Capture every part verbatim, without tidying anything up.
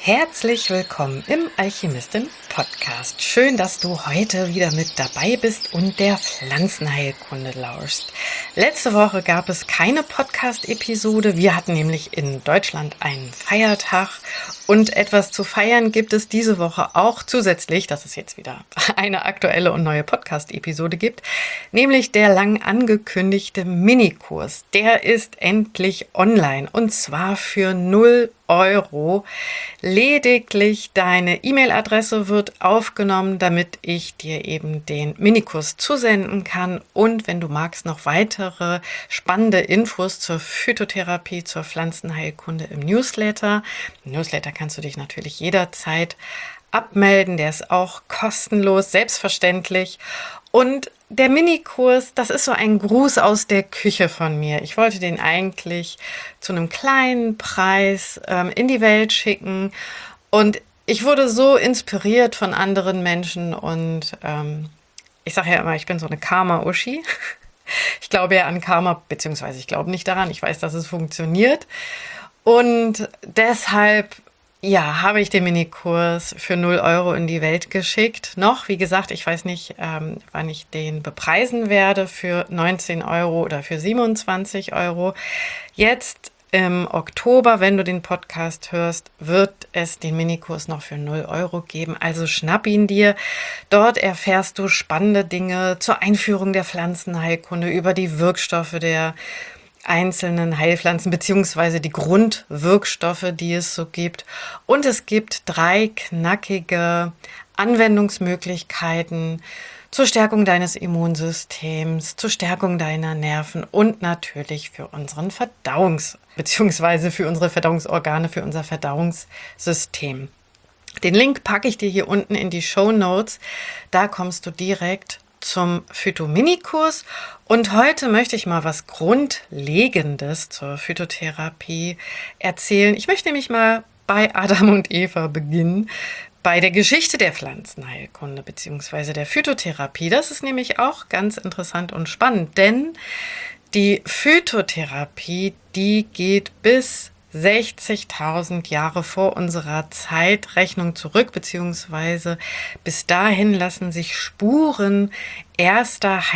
Herzlich willkommen im Alchemistin-Podcast. Schön, dass du heute wieder mit dabei bist und der Pflanzenheilkunde lauschst. Letzte Woche gab es keine Podcast-Episode. Wir hatten nämlich in Deutschland einen Feiertag und etwas zu feiern gibt es diese Woche auch zusätzlich, dass es jetzt wieder eine aktuelle und neue Podcast-Episode gibt, nämlich der lang angekündigte Minikurs. Der ist endlich online und zwar für null Euro. Lediglich deine E-Mail-Adresse wird aufgenommen, damit ich dir eben den Minikurs zusenden kann und wenn du magst, noch weitere spannende Infos zur Phytotherapie, zur Pflanzenheilkunde im Newsletter. Im Newsletter kannst du dich natürlich jederzeit abmelden, der ist auch kostenlos, selbstverständlich. Und der Minikurs, das ist so ein Gruß aus der Küche von mir. Ich wollte den eigentlich zu einem kleinen Preis ähm, in die Welt schicken und ich wurde so inspiriert von anderen Menschen und ähm, ich sage ja immer, ich bin so eine Karma-Uschi. Ich glaube ja an Karma, beziehungsweise ich glaube nicht daran. Ich weiß, dass es funktioniert und deshalb ja, habe ich den Minikurs für null Euro in die Welt geschickt. Noch, wie gesagt, ich weiß nicht, ähm, wann ich den bepreisen werde, für neunzehn Euro oder für siebenundzwanzig Euro. Jetzt im Oktober, wenn du den Podcast hörst, wird es den Minikurs noch für null Euro geben. Also schnapp ihn dir. Dort erfährst du spannende Dinge zur Einführung der Pflanzenheilkunde, über die Wirkstoffe der einzelnen Heilpflanzen beziehungsweise die Grundwirkstoffe, die es so gibt. Und es gibt drei knackige Anwendungsmöglichkeiten zur Stärkung deines Immunsystems, zur Stärkung deiner Nerven und natürlich für unseren Verdauungs- beziehungsweise für unsere Verdauungsorgane, für unser Verdauungssystem. Den Link packe ich dir hier unten in die Shownotes. Da kommst du direkt zum Phyto-Minikurs und heute möchte ich mal was Grundlegendes zur Phytotherapie erzählen. Ich möchte nämlich mal bei Adam und Eva beginnen, bei der Geschichte der Pflanzenheilkunde bzw. der Phytotherapie. Das ist nämlich auch ganz interessant und spannend, denn die Phytotherapie, die geht bis sechzigtausend Jahre vor unserer Zeitrechnung zurück, beziehungsweise bis dahin lassen sich Spuren erster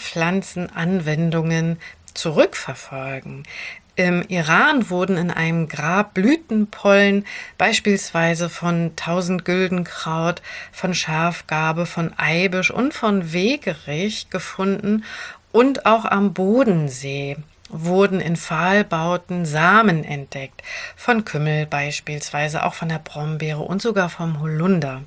Heilpflanzenanwendungen zurückverfolgen. Im Iran wurden in einem Grab Blütenpollen beispielsweise von Tausendgüldenkraut, von Schafgarbe, von Eibisch und von Wegerich gefunden und auch am Bodensee wurden in Pfahlbauten Samen entdeckt, von Kümmel beispielsweise, auch von der Brombeere und sogar vom Holunder.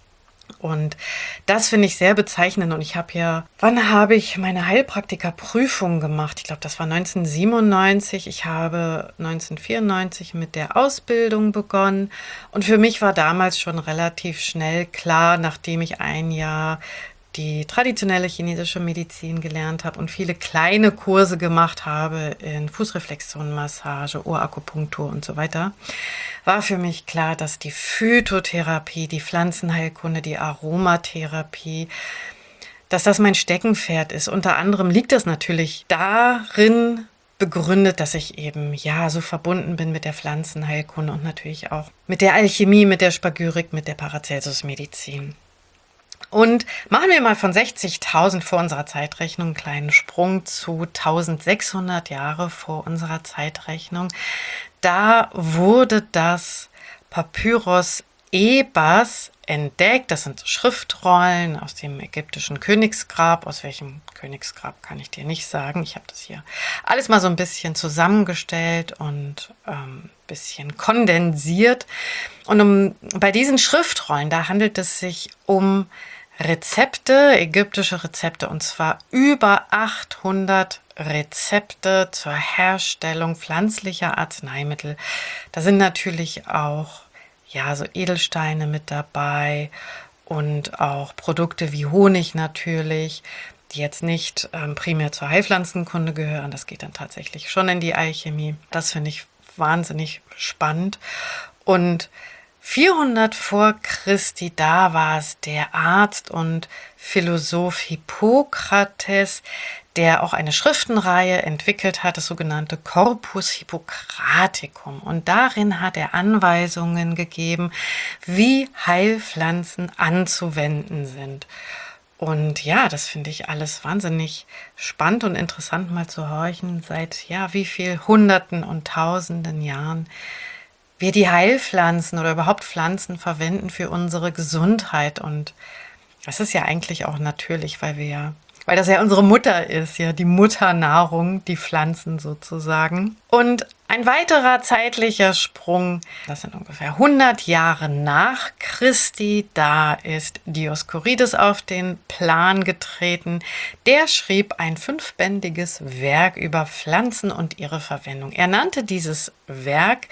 Und das finde ich sehr bezeichnend und ich habe ja, wann habe ich meine Heilpraktikerprüfung gemacht? Ich glaube, das war neunzehnhundertsiebenundneunzig. Ich habe neunzehnhundertvierundneunzig mit der Ausbildung begonnen und für mich war damals schon relativ schnell klar, nachdem ich ein Jahr die traditionelle chinesische Medizin gelernt habe und viele kleine Kurse gemacht habe in Fußreflexzonenmassage, Ohrakupunktur und so weiter, war für mich klar, dass die Phytotherapie, die Pflanzenheilkunde, die Aromatherapie, dass das mein Steckenpferd ist. Unter anderem liegt das natürlich darin begründet, dass ich eben ja so verbunden bin mit der Pflanzenheilkunde und natürlich auch mit der Alchemie, mit der Spagyrik, mit der Paracelsus-Medizin. Und machen wir mal von sechzigtausend vor unserer Zeitrechnung einen kleinen Sprung zu eintausendsechshundert Jahre vor unserer Zeitrechnung. Da wurde das Papyrus Ebers entdeckt. Das sind Schriftrollen aus dem ägyptischen Königsgrab. Aus welchem Königsgrab kann ich dir nicht sagen. Ich habe das hier alles mal so ein bisschen zusammengestellt und ein ähm, bisschen kondensiert. Und um, bei diesen Schriftrollen, da handelt es sich um Rezepte, ägyptische Rezepte, und zwar über achthundert Rezepte zur Herstellung pflanzlicher Arzneimittel. Da sind natürlich auch ja, so Edelsteine mit dabei und auch Produkte wie Honig natürlich, die jetzt nicht ähm, primär zur Heilpflanzenkunde gehören. Das geht dann tatsächlich schon in die Alchemie. Das finde ich wahnsinnig spannend. Und vierhundert vor Christi, da war es der Arzt und Philosoph Hippokrates, der auch eine Schriftenreihe entwickelt hat, das sogenannte Corpus Hippocraticum. Und darin hat er Anweisungen gegeben, wie Heilpflanzen anzuwenden sind. Und ja, das finde ich alles wahnsinnig spannend und interessant, mal zu horchen, seit ja wie viel Hunderten und Tausenden Jahren wir die Heilpflanzen oder überhaupt Pflanzen verwenden für unsere Gesundheit. Und das ist ja eigentlich auch natürlich, weil wir ja, weil das ja unsere Mutter ist, ja, die Mutternahrung, die Pflanzen sozusagen. Und ein weiterer zeitlicher Sprung, das sind ungefähr hundert Jahre nach Christi, da ist Dioskurides auf den Plan getreten. Der schrieb ein fünfbändiges Werk über Pflanzen und ihre Verwendung. Er nannte dieses Werk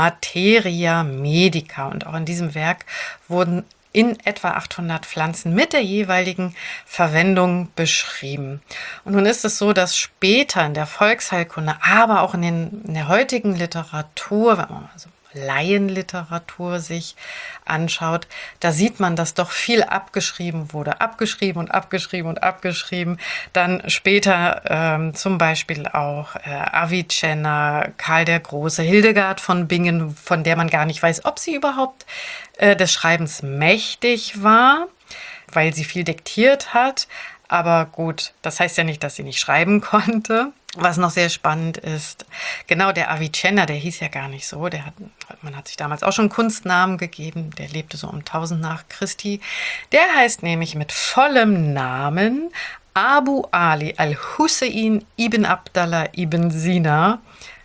Materia Medica und auch in diesem Werk wurden in etwa achthundert Pflanzen mit der jeweiligen Verwendung beschrieben. Und nun ist es so, dass später in der Volksheilkunde, aber auch in, den, in der heutigen Literatur, wenn man mal so Laienliteratur sich anschaut, da sieht man, dass doch viel abgeschrieben wurde. Abgeschrieben und abgeschrieben und abgeschrieben. Dann später ähm, zum Beispiel auch äh, Avicenna, Karl der Große, Hildegard von Bingen, von der man gar nicht weiß, ob sie überhaupt äh, des Schreibens mächtig war, weil sie viel diktiert hat. Aber gut, das heißt ja nicht, dass sie nicht schreiben konnte. Was noch sehr spannend ist, genau der Avicenna, der hieß ja gar nicht so, der hat, man hat sich damals auch schon Kunstnamen gegeben, der lebte so um tausend nach Christi. Der heißt nämlich mit vollem Namen Abu Ali al-Hussein ibn Abdallah ibn Sina.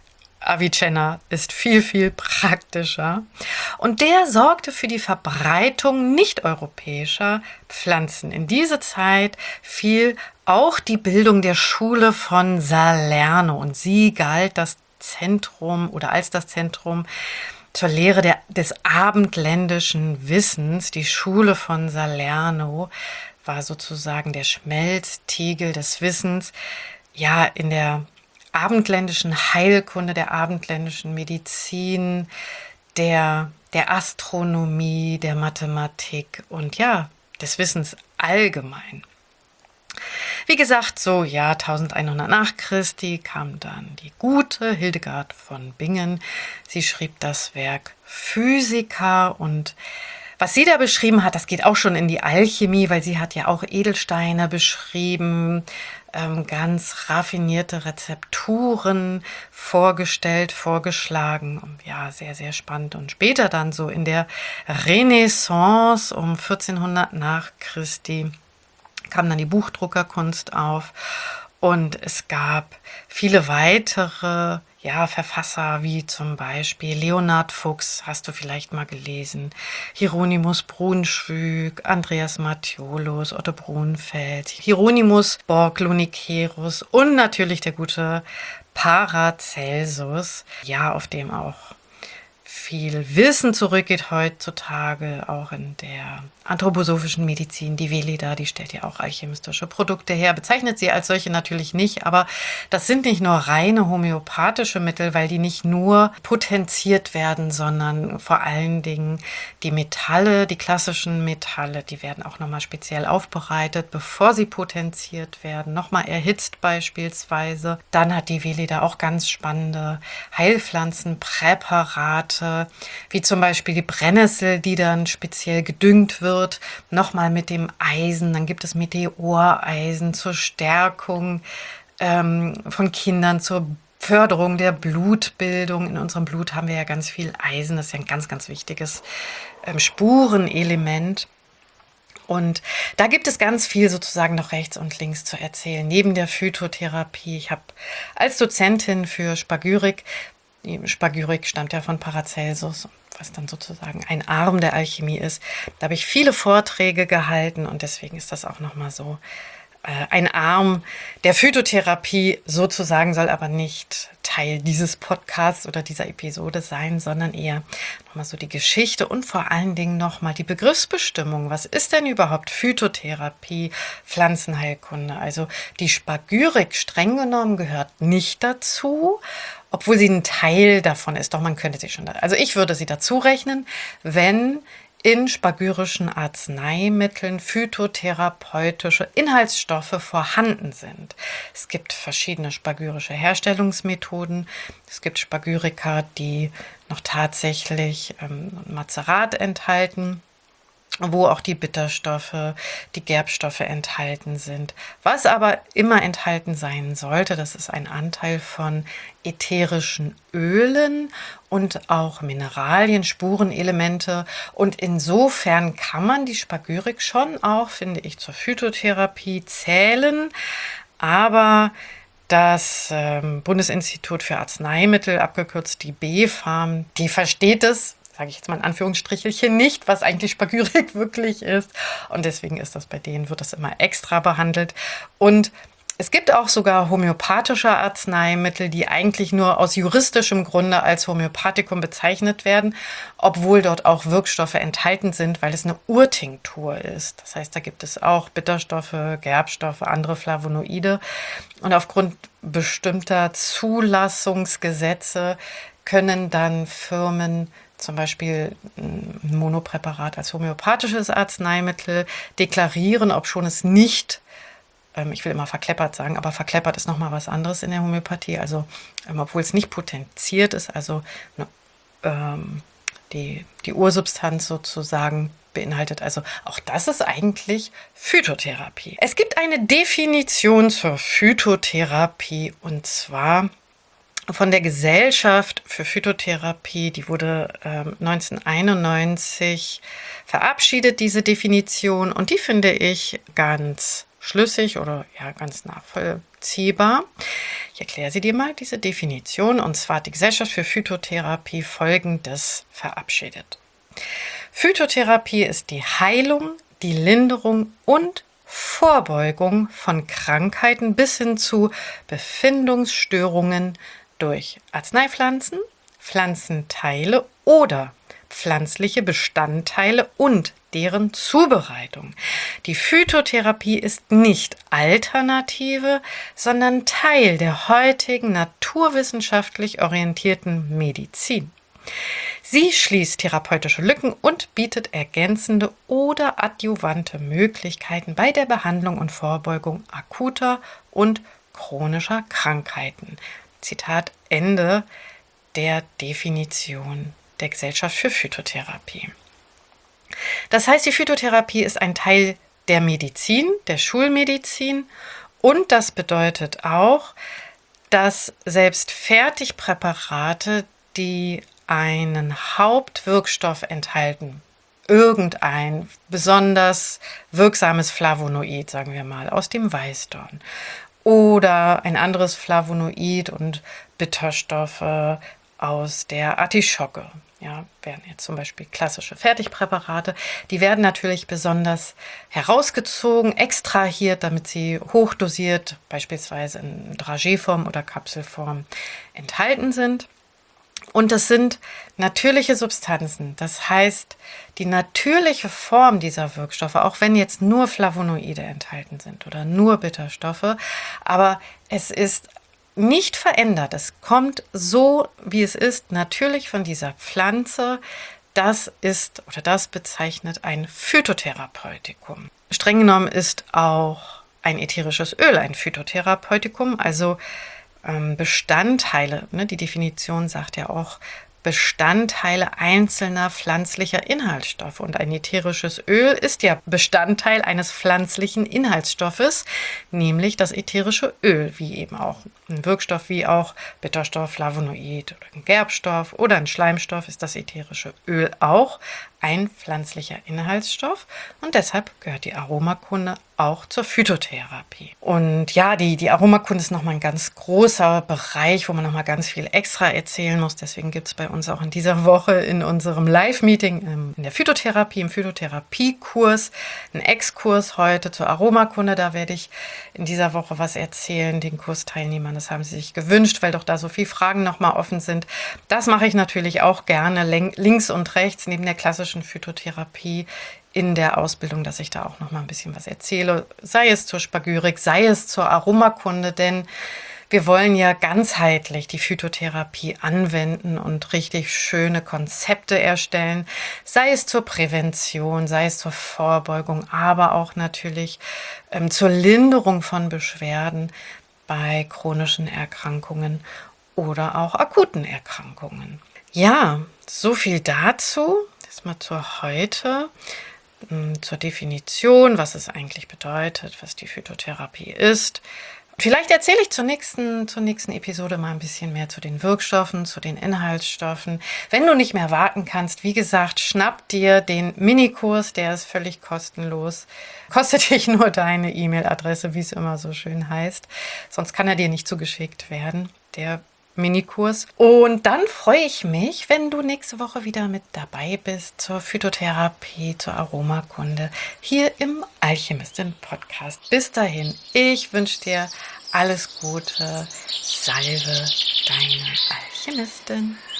Avicenna ist viel, viel praktischer. Und der sorgte für die Verbreitung nicht-europäischer Pflanzen. In diese Zeit fiel auch die Bildung der Schule von Salerno. Und sie galt das Zentrum oder als das Zentrum zur Lehre der, des abendländischen Wissens. Die Schule von Salerno war sozusagen der Schmelztiegel des Wissens. Ja, in der abendländischen Heilkunde, der abendländischen Medizin, der, der Astronomie, der Mathematik und ja, des Wissens allgemein. Wie gesagt, so ja, elfhundert nach Christi kam dann die gute Hildegard von Bingen. Sie schrieb das Werk Physica und was sie da beschrieben hat, das geht auch schon in die Alchemie, weil sie hat ja auch Edelsteine beschrieben, ähm, ganz raffinierte Rezepturen vorgestellt, vorgeschlagen. Ja, sehr, sehr spannend. Und später dann so in der Renaissance um vierzehnhundert nach Christi kam dann die Buchdruckerkunst auf und es gab viele weitere ja, Verfasser, wie zum Beispiel Leonhard Fuchs, hast du vielleicht mal gelesen, Hieronymus Brunschwig, Andreas Martiolus, Otto Brunfeld, Hieronymus Borglonikerus und natürlich der gute Paracelsus, ja, auf dem auch viel Wissen zurückgeht heutzutage, auch in der anthroposophischen Medizin. Die Veleda, die stellt ja auch alchemistische Produkte her, bezeichnet sie als solche natürlich nicht, aber das sind nicht nur reine homöopathische Mittel, weil die nicht nur potenziert werden, sondern vor allen Dingen die Metalle, die klassischen Metalle, die werden auch nochmal speziell aufbereitet, bevor sie potenziert werden, nochmal erhitzt beispielsweise. Dann hat die Veleda auch ganz spannende Heilpflanzenpräparate, wie zum Beispiel die Brennnessel, die dann speziell gedüngt wird, nochmal mit dem Eisen. Dann gibt es Meteoreisen zur Stärkung ähm, von Kindern, zur Förderung der Blutbildung. In unserem Blut haben wir ja ganz viel Eisen. Das ist ja ein ganz, ganz wichtiges ähm, Spurenelement. Und da gibt es ganz viel sozusagen noch rechts und links zu erzählen. Neben der Phytotherapie. Ich habe als Dozentin für Spagyrik, die Spagyrik stammt ja von Paracelsus, was dann sozusagen ein Arm der Alchemie ist. Da habe ich viele Vorträge gehalten und deswegen ist das auch nochmal so äh, ein Arm der Phytotherapie sozusagen, soll aber nicht Teil dieses Podcasts oder dieser Episode sein, sondern eher nochmal so die Geschichte und vor allen Dingen nochmal die Begriffsbestimmung. Was ist denn überhaupt Phytotherapie, Pflanzenheilkunde? Also die Spagyrik streng genommen gehört nicht dazu. obwohl sie ein Teil davon ist. Doch man könnte sie schon, da, also ich würde sie dazu rechnen, wenn in spagyrischen Arzneimitteln phytotherapeutische Inhaltsstoffe vorhanden sind. Es gibt verschiedene spagyrische Herstellungsmethoden. Es gibt Spagyrika, die noch tatsächlich ähm, Mazerat enthalten, wo auch die Bitterstoffe, die Gerbstoffe enthalten sind. Was aber immer enthalten sein sollte, das ist ein Anteil von ätherischen Ölen und auch Mineralien, Spurenelemente. Und insofern kann man die Spagyrik schon auch, finde ich, zur Phytotherapie zählen. Aber das ähm, Bundesinstitut für Arzneimittel, abgekürzt die B Fam, die versteht es, sage ich jetzt mal in Anführungsstrichelchen, nicht, was eigentlich Spagyrik wirklich ist. Und deswegen ist das bei denen, wird das immer extra behandelt. Und es gibt auch sogar homöopathische Arzneimittel, die eigentlich nur aus juristischem Grunde als Homöopathikum bezeichnet werden, obwohl dort auch Wirkstoffe enthalten sind, weil es eine Urtinktur ist. Das heißt, da gibt es auch Bitterstoffe, Gerbstoffe, andere Flavonoide. Und aufgrund bestimmter Zulassungsgesetze können dann Firmen zum Beispiel ein Monopräparat als homöopathisches Arzneimittel deklarieren, obschon es nicht, ähm, ich will immer verkleppert sagen, aber verkleppert ist nochmal was anderes in der Homöopathie, also ähm, obwohl es nicht potenziert ist, also ne, ähm, die, die Ursubstanz sozusagen beinhaltet. Also auch das ist eigentlich Phytotherapie. Es gibt eine Definition zur Phytotherapie und zwar von der Gesellschaft für Phytotherapie, die wurde ähm, neunzehnhunderteinundneunzig verabschiedet, diese Definition, und die finde ich ganz schlüssig oder ja ganz nachvollziehbar. Ich erkläre sie dir mal, diese Definition, und zwar hat die Gesellschaft für Phytotherapie Folgendes verabschiedet. Phytotherapie ist die Heilung, die Linderung und Vorbeugung von Krankheiten bis hin zu Befindungsstörungen durch Arzneipflanzen, Pflanzenteile oder pflanzliche Bestandteile und deren Zubereitung. Die Phytotherapie ist nicht Alternative, sondern Teil der heutigen naturwissenschaftlich orientierten Medizin. Sie schließt therapeutische Lücken und bietet ergänzende oder adjuvante Möglichkeiten bei der Behandlung und Vorbeugung akuter und chronischer Krankheiten. Zitat Ende der Definition der Gesellschaft für Phytotherapie. Das heißt, die Phytotherapie ist ein Teil der Medizin, der Schulmedizin, und das bedeutet auch, dass selbst Fertigpräparate, die einen Hauptwirkstoff enthalten, irgendein besonders wirksames Flavonoid, sagen wir mal, aus dem Weißdorn oder ein anderes Flavonoid und Bitterstoffe aus der Artischocke, ja, wären jetzt zum Beispiel klassische Fertigpräparate, die werden natürlich besonders herausgezogen, extrahiert, damit sie hochdosiert, beispielsweise in Dragéform oder Kapselform enthalten sind. Und das sind natürliche Substanzen. Das heißt, die natürliche Form dieser Wirkstoffe, auch wenn jetzt nur Flavonoide enthalten sind oder nur Bitterstoffe, aber es ist nicht verändert. Es kommt so, wie es ist, natürlich von dieser Pflanze. Das ist oder das bezeichnet ein Phytotherapeutikum. Streng genommen ist auch ein ätherisches Öl ein Phytotherapeutikum, also Bestandteile, ne, die Definition sagt ja auch Bestandteile einzelner pflanzlicher Inhaltsstoffe. Und ein ätherisches Öl ist ja Bestandteil eines pflanzlichen Inhaltsstoffes, nämlich das ätherische Öl, wie eben auch ein Wirkstoff, wie auch Bitterstoff, Flavonoid oder ein Gerbstoff oder ein Schleimstoff ist das ätherische Öl auch ein pflanzlicher Inhaltsstoff. Und deshalb gehört die Aromakunde auch zur Phytotherapie. Und ja, die, die Aromakunde ist nochmal ein ganz großer Bereich, wo man nochmal ganz viel extra erzählen muss. Deswegen gibt es bei uns auch in dieser Woche in unserem Live-Meeting in der Phytotherapie, im Phytotherapiekurs, einen Exkurs heute zur Aromakunde. Da werde ich in dieser Woche was erzählen, den Kursteilnehmern. Das haben sie sich gewünscht, weil doch da so viele Fragen nochmal offen sind. Das mache ich natürlich auch gerne links und rechts neben der klassischen Phytotherapie in der Ausbildung, dass ich da auch noch mal ein bisschen was erzähle, sei es zur Spagyrik, sei es zur Aromakunde, denn Wir wollen ja ganzheitlich die Phytotherapie anwenden und richtig schöne Konzepte erstellen, sei es zur Prävention, sei es zur Vorbeugung, aber auch natürlich ähm, zur Linderung von Beschwerden bei chronischen Erkrankungen oder auch akuten Erkrankungen. Ja, so viel dazu. Erstmal zur heute, zur Definition, was es eigentlich bedeutet, was die Phytotherapie ist. Vielleicht erzähle ich zur nächsten, zur nächsten Episode mal ein bisschen mehr zu den Wirkstoffen, zu den Inhaltsstoffen. Wenn du nicht mehr warten kannst, wie gesagt, schnapp dir den Minikurs, der ist völlig kostenlos. Kostet dich nur deine E-Mail-Adresse, wie es immer so schön heißt. Sonst kann er dir nicht zugeschickt werden, der Minikurs. Und dann freue ich mich, wenn du nächste Woche wieder mit dabei bist zur Phytotherapie, zur Aromakunde hier im Alchemistin-Podcast. Bis dahin, ich wünsche dir alles Gute. Salve, deine Alchemistin.